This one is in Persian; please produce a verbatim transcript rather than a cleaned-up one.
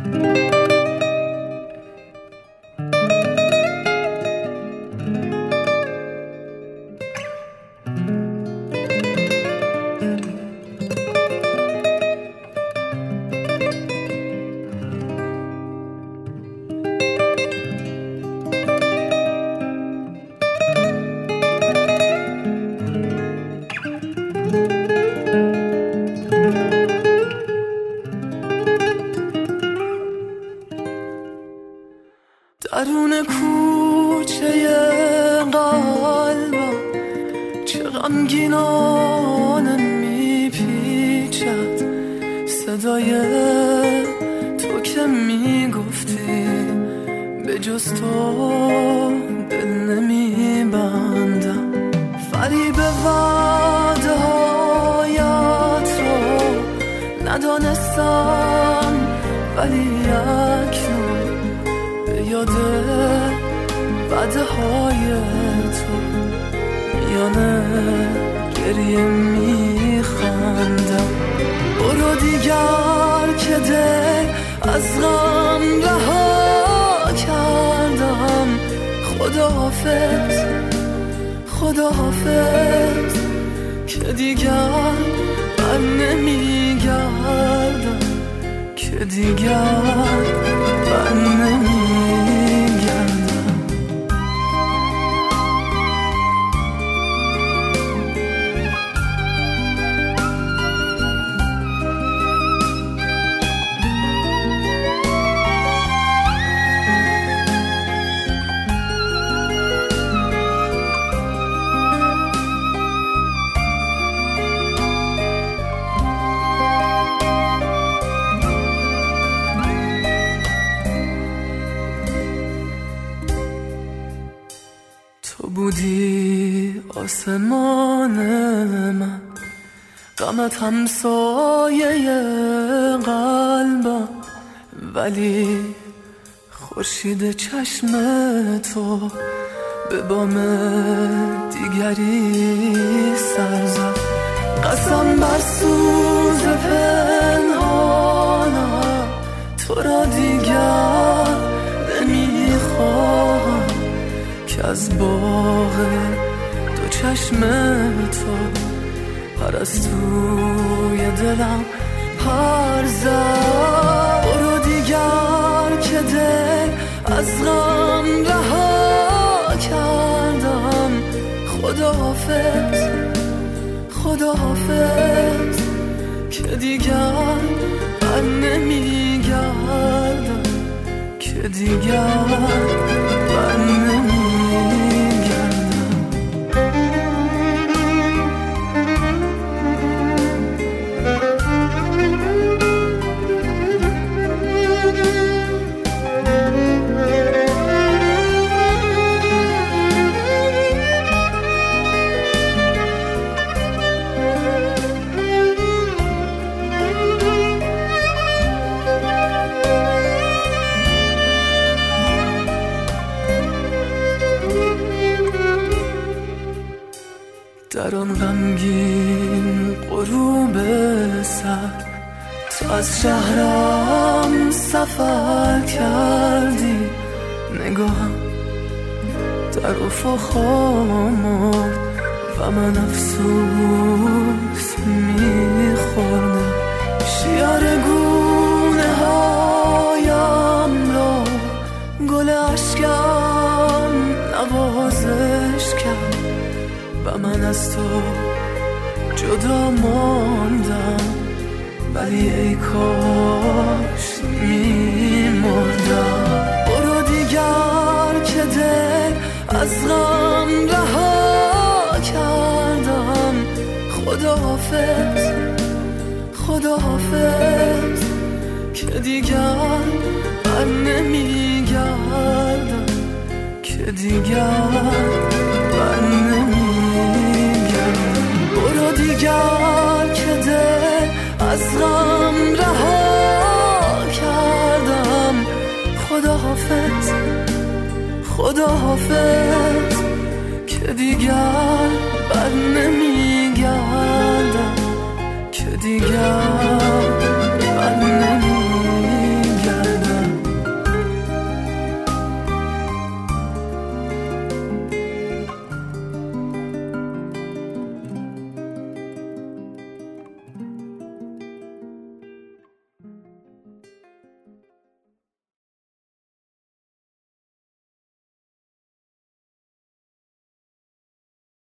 درون کوچه قلبم چه غمگینانه میپیچد صدای تو که میگفتی به جز تو دل نمیبندم. فریب وعده هایت رو ندانستم ولی اکنون یاد وعده های تو میانه گریه میخندم. برو دیگر که دل از غم رها کردم. خداحافظ خداحافظ که دیگر بر نمیگردم که دیگر بر نمیگردم. بودی آسمان من، غمت همسایه قلبم، ولی خورشید چشم تو به بام دیگری سر زد. قسم بر سوز پنهانم تو را دیگر نمیخواهم که از باغ دو چشم تو پرستوی دلم پر زد. برو دیگر که دل از غم رها کردم. خداحافظ خداحافظ که دیگر بر نمیگردم که دیگر بر نمیگردم. در آن غمگین غروب سر تو از شهرم سفر کردی. نگاهم در افق آمد و من افسوس میخوردم. شیار گونه هایم را گل اشکم نوازش کرد و من از تو جدا ماندم، ولی ای کاش میمردم. برو دیگر که دل از غم رها کردم. خداحافظ خداحافظ که دیگر بر نمیگردم که دیگر بر نمیگردم. برو دیگر که دل از غم رها کردم. خداحافظ خداحافظ که دیگر بر نمیگردم که دیگر